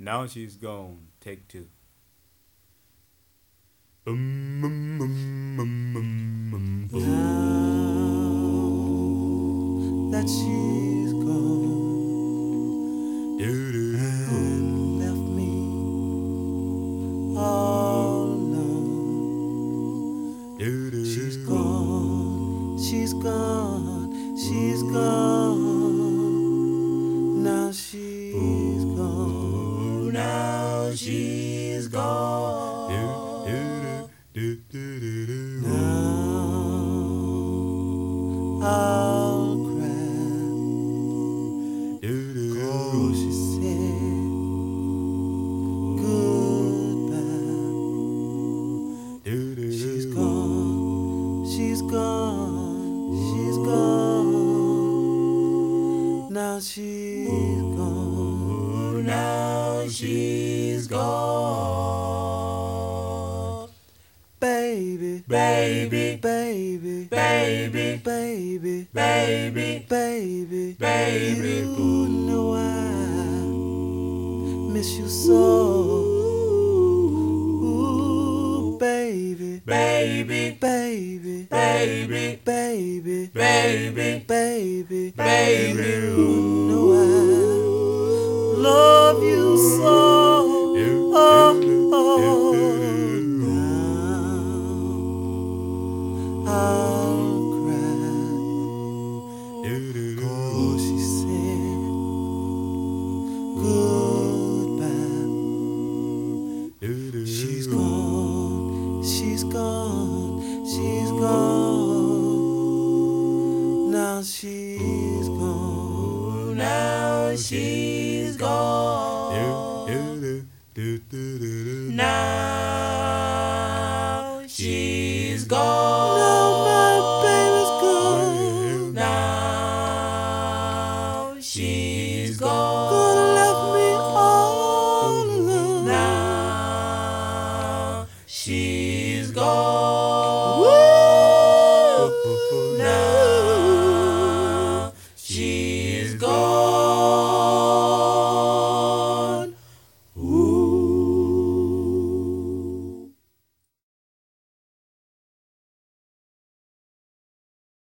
Now she's gone. Take two. Now that she's gone and left me all alone. She's gone, she's gone, she's gone. Now she's gone, now she's gone. I'll cry, 'cause she said goodbye. She's gone, she's gone, she's gone. Now she's gone, now she's gone. Baby, baby, baby, baby, baby, baby, baby, baby. You know I miss you so. Ooh, baby, baby, baby, baby, baby, baby, baby, baby. You know I love you so. Oh, oh. I'll cry, 'cause she said goodbye. She's gone, she's gone, she's gone. Now she's gone, now she's gone. Now she's gone. Now my baby's gone. Now she's gone. Gonna left me all alone. Now she's gone.